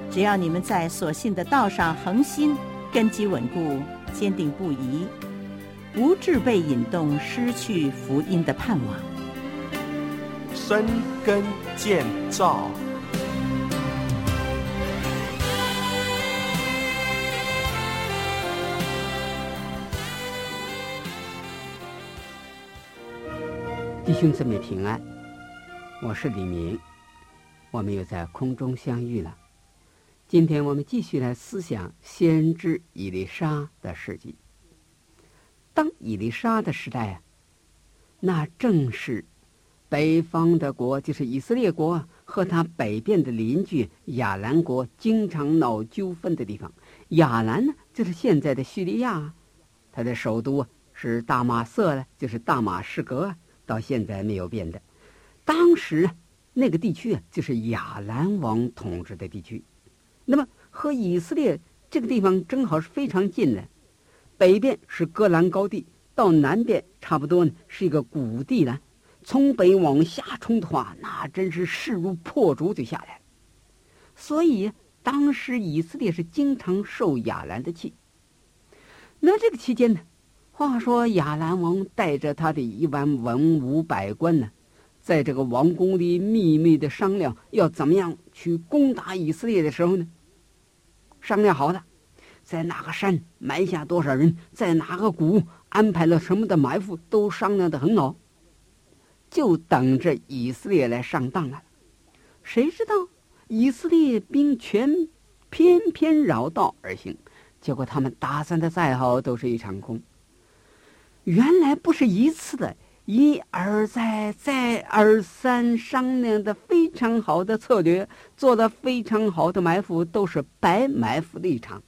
只要你们在所信的道上恒心，根基稳固，坚定不移，无致被引动失去福音的盼望。 深耕建造。 弟兄姊妹平安，我是李明，我们又在空中相遇了。今天我们继续来思想先知以利沙的事迹。当以利沙的时代那正是北方的国，就是以色列国和他北边的邻居亚兰国经常闹纠纷的地方。亚兰呢，就是现在的叙利亚，它的首都是大马色，就是大马士革，到现在没有变的。当时那个地区就是亚兰王统治的地区，那么和以色列这个地方正好是非常近的。北边是戈兰高地，到南边差不多呢是一个谷地了。从北往下冲的话，那真是势如破竹就下来了。所以当时以色列是经常受亚兰的气。那这个期间呢，话说亚兰王带着他的一万文武百官呢，在这个王宫里秘密的商量要怎么样去攻打以色列的时候呢，商量好了，在哪个山埋下多少人，在哪个谷安排了什么的埋伏，都商量得很好，就等着以色列来上当了。谁知道以色列兵偏偏绕道而行，结果他们打算的再好，都是一场空。原来不是一次的，一而再再而三商量的非常好的策略，做了非常好的埋伏，都是白埋伏的一场。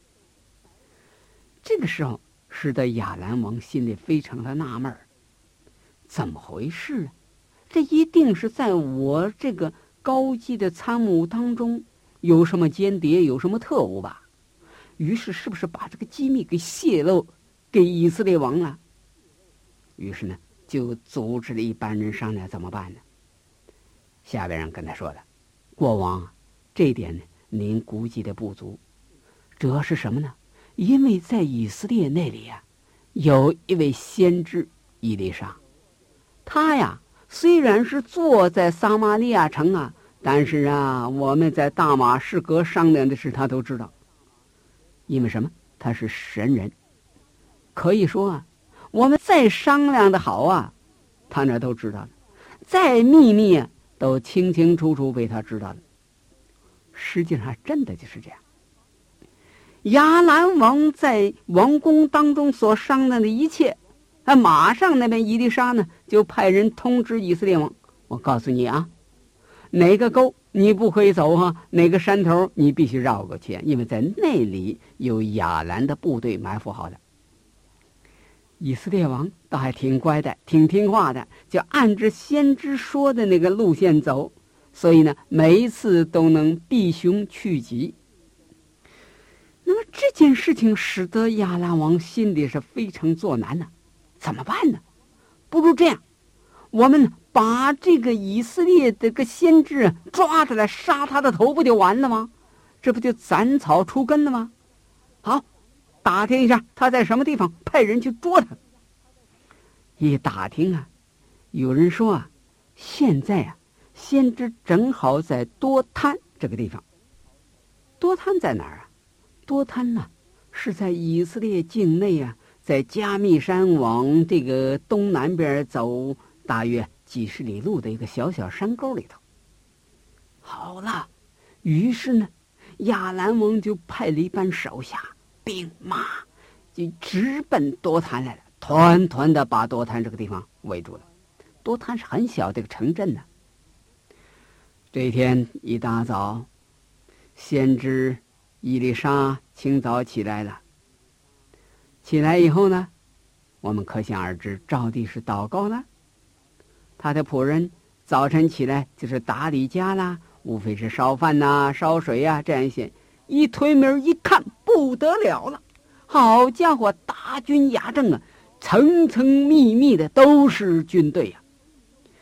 这个时候使得亚兰王心里非常的纳闷，怎么回事呢？这一定是在我这个高级的参谋当中有什么间谍，有什么特务吧？于是是不是把这个机密给泄露给以色列王了？于是呢，就组织了一班人商量怎么办呢？下边人跟他说了，国王，这一点呢您估计的不足。主要是什么呢？因为在以色列那里有一位先知以利沙，他虽然是坐在撒玛利亚城但是我们在大马士革商量的事他都知道。因为什么？他是神人，可以说我们再商量的好他那都知道了，再秘密都清清楚楚被他知道了。实际上真的就是这样。亚兰王在王宫当中所商量的一切，马上那边以利沙呢就派人通知以色列王，我告诉你哪个沟你不可以走哪个山头你必须绕过去，因为在那里有亚兰的部队埋伏好了。以色列王倒还挺乖的，挺听话的，就按着先知说的那个路线走，所以呢每一次都能避凶趋吉。那么这件事情使得亚兰王心里是非常作难怎么办呢？不如这样，我们把这个以色列这个先知抓起来杀他的头不就完了吗？这不就斩草除根了吗？好，打听一下他在什么地方，派人去捉他。一打听有人说现在先知正好在多滩这个地方。多滩在哪儿多滩是在以色列境内在加密山往这个东南边走大约几十里路的一个小小山沟里头。好了，于是呢亚兰王就派了一班手下兵马就直奔多滩来了，团团的把多滩这个地方围住了。多滩是很小的一个城镇这一天一大早，先知以利沙清早起来了。起来以后呢，我们可想而知，照例是祷告了。他的仆人早晨起来就是打理家啦，无非是烧饭烧水这样一些。一推门一看，不得了了，好家伙，大军压阵层层密密的都是军队赶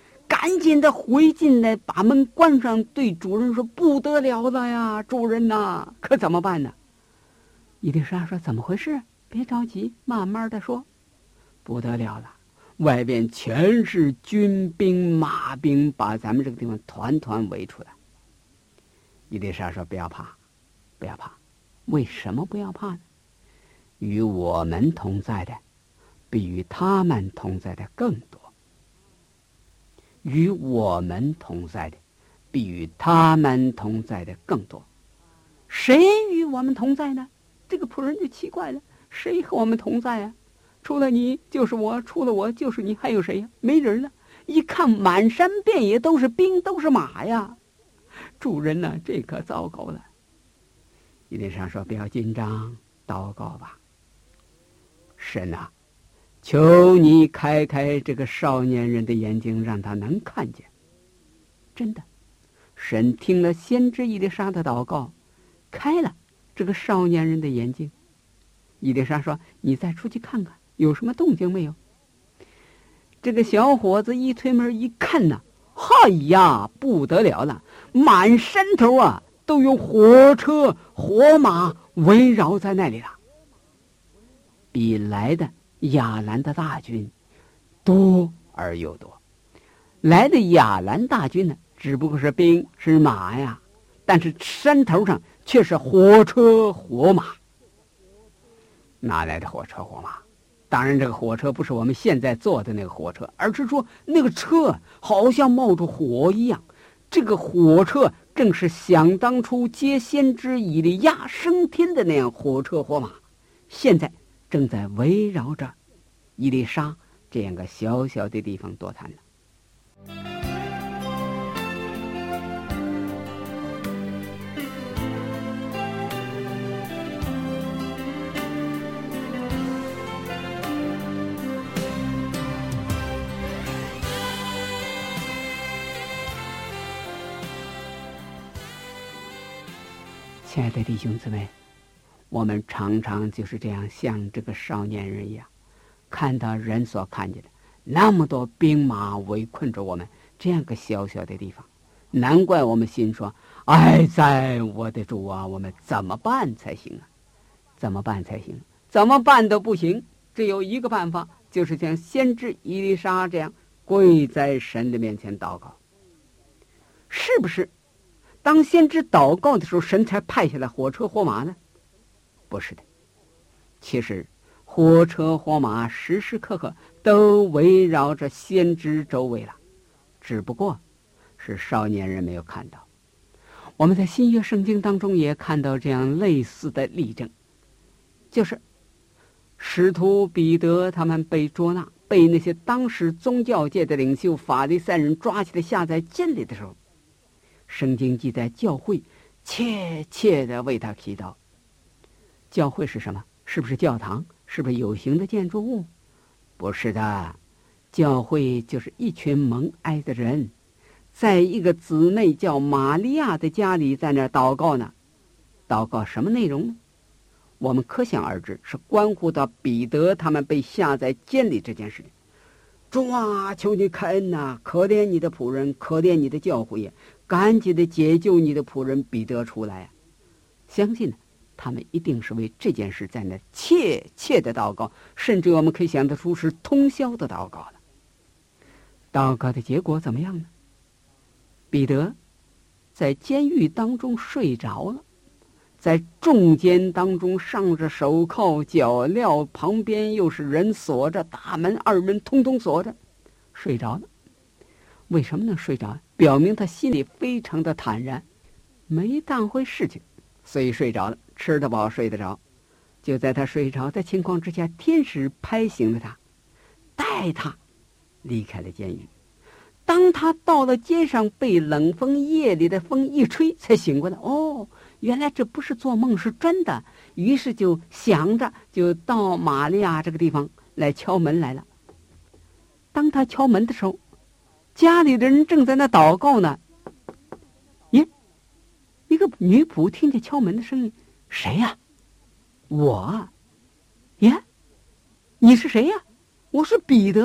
赶紧的回进来，把门关上，对主人说：“不得了了呀，主人呐，可怎么办呢？”伊丽莎说：“怎么回事？别着急，慢慢的说。不得了了，外边全是军兵马兵，把咱们这个地方团团围出来。”伊丽莎说：“不要怕，不要怕。为什么不要怕呢？与我们同在的，比与他们同在的更多。与我们同在的，比与他们同在的更多。谁与我们同在呢？”这个仆人就奇怪了，谁和我们同在啊？除了你就是我，除了我就是你，还有谁呀？没人了。一看满山遍野都是兵，都是马呀！主人呢，这可糟糕了。伊丽莎说：“不要紧张，祷告吧。神啊，求你开开这个少年人的眼睛，让他能看见。”真的，神听了先知伊丽莎的祷告，开了这个少年人的眼睛。伊丽莎说：“你再出去看看，有什么动静没有？”这个小伙子一推门一看呢，嗨呀，不得了了，满山头啊都有火车火马围绕在那里了，比来的亚兰的大军多而又多。来的亚兰大军呢，只不过是兵是马呀，但是山头上却是火车火马。哪来的火车火马？当然这个火车不是我们现在坐的那个火车，而是说那个车好像冒着火一样。这个火车正是想当初接先知以利亚升天的那样火车火马，现在正在围绕着以利沙这样个小小的地方躲谈了。亲爱的弟兄姊妹，我们常常就是这样像这个少年人一样，看到人所看见的那么多兵马围困着我们这样个小小的地方，难怪我们心说：“哀哉，我的主啊，我们怎么办才行啊？怎么办才行？怎么办都不行，只有一个办法，就是像先知以利沙这样跪在神的面前祷告。”是不是当先知祷告的时候，神才派下来火车火马呢？不是的，其实火车火马时时刻刻都围绕着先知周围了，只不过是少年人没有看到。我们在新约圣经当中也看到这样类似的例证，就是使徒彼得他们被捉拿，被那些当时宗教界的领袖法利赛人抓起来下在监里的时候，圣经记载教会切切地为他祈祷。教会是什么？是不是教堂？是不是有形的建筑物？不是的，教会就是一群蒙爱的人，在一个姊妹叫玛利亚的家里，在那儿祷告呢。祷告什么内容呢？我们可想而知，是关乎到彼得他们被下在监里这件事情。主啊，求你开恩呐，可怜你的仆人，可怜你的教会呀，赶紧的解救你的仆人彼得出来。相信呢，他们一定是为这件事在那切切的祷告，甚至我们可以想得出是通宵的祷告了。祷告的结果怎么样呢？彼得在监狱当中睡着了，在重监当中上着手铐脚镣，旁边又是人锁着，大门二门通通锁着，睡着了。为什么能睡着？表明他心里非常的坦然，没当回事情，所以睡着了，吃得饱睡得着。就在他睡着的情况之下，天使拍醒了他，带他离开了监狱。当他到了街上，被冷风夜里的风一吹，才醒过来。哦，原来这不是做梦，是真的。于是就想着，就到玛利亚这个地方来敲门来了。当他敲门的时候，家里的人正在那祷告呢。耶，一个女仆听见敲门的声音，谁呀？我。耶，你是谁呀？我是彼得啊，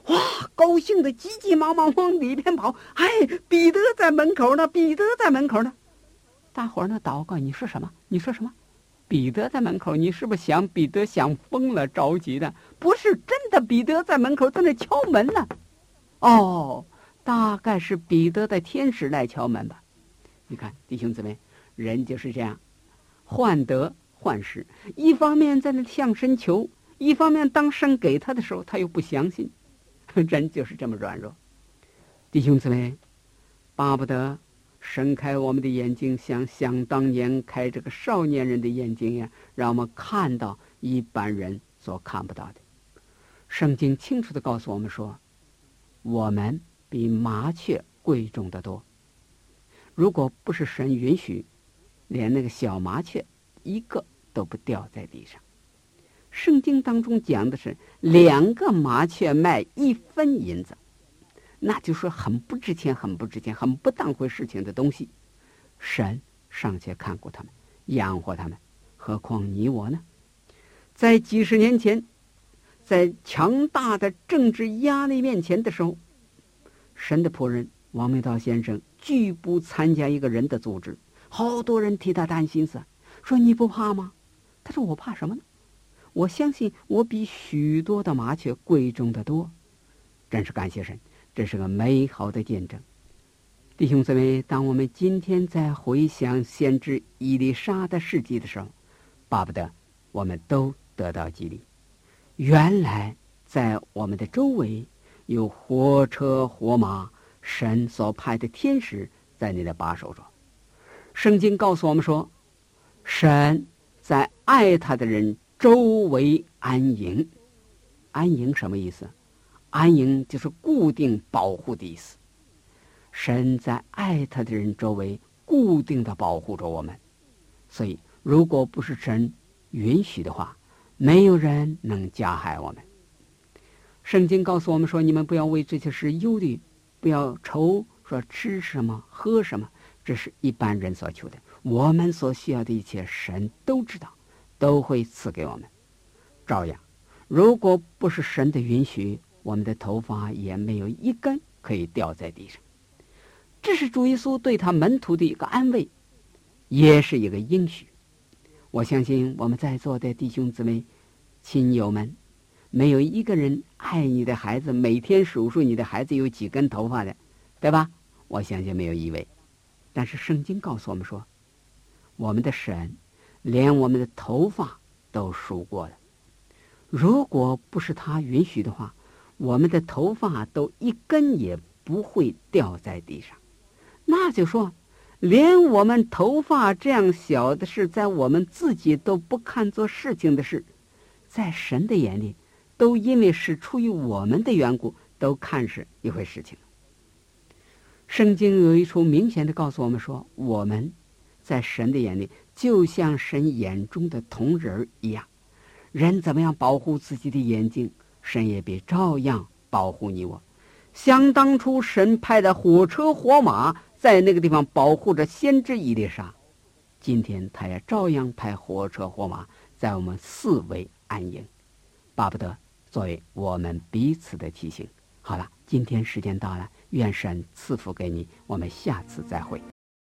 哇，高兴的急急忙忙往里边跑。哎，彼得在门口呢，彼得在门口呢。大伙儿呢祷告，你说什么？你说什么？彼得在门口，你是不是想彼得想疯了，着急的？不是真的，彼得在门口在那敲门呢。哦，大概是彼得的天使来敲门吧。你看，弟兄姊妹，人就是这样，患得患失，一方面在那向神求，一方面当神给他的时候，他又不相信。人就是这么软弱。弟兄姊妹，巴不得神开我们的眼睛，像想当年开这个少年人的眼睛一样，让我们看到一般人所看不到的。圣经清楚地告诉我们说，我们比麻雀贵重得多。如果不是神允许，连那个小麻雀一个都不掉在地上。圣经当中讲的是2个麻雀卖1分银子，那就是很不值钱、很不值钱、很不当回事情的东西。神尚且看顾他们，养活他们，何况你我呢？在几十年前，在强大的政治压力面前的时候，神的仆人王明道先生拒不参加一个人的组织，好多人替他担心死，说你不怕吗？他说我怕什么呢？我相信我比许多的麻雀贵重得多。真是感谢神，这是个美好的见证。弟兄姊妹，当我们今天在回想先知以利沙的事迹的时候，巴不得我们都得到激励。原来在我们的周围有火车火马，神所派的天使在你的把守着。圣经告诉我们说，神在爱他的人周围安营。安营什么意思？安营就是固定保护的意思。神在爱他的人周围固定的保护着我们，所以如果不是神允许的话，没有人能加害我们。圣经告诉我们说，你们不要为这些事忧虑，不要愁说吃什么喝什么，这是一般人所求的。我们所需要的一切，神都知道，都会赐给我们。照样，如果不是神的允许，我们的头发也没有一根可以掉在地上。这是主耶稣对他门徒的一个安慰，也是一个应许。我相信我们在座的弟兄姊妹亲友们，没有一个人爱你的孩子，每天数数你的孩子有几根头发的，对吧？我相信没有一位。但是圣经告诉我们说，我们的神连我们的头发都数过了。如果不是他允许的话，我们的头发都一根也不会掉在地上。那就说，连我们头发这样小的事，在我们自己都不看作事情的事，在神的眼里，都因为是出于我们的缘故，都看是一回事情。圣经有一处明显的告诉我们说，我们在神的眼里就像神眼中的瞳人一样。人怎么样保护自己的眼睛，神也必照样保护你我。想当初神派的火车火马在那个地方保护着先知以利沙，今天他也照样派火车火马在我们四围安营，巴不得作为我们彼此的提醒。好了，今天时间到了，愿神赐福给你，我们下次再会。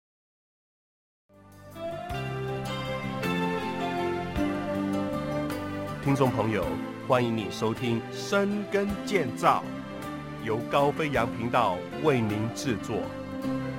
听众朋友，欢迎你收听深耕建造，由高飞扬频道为您制作。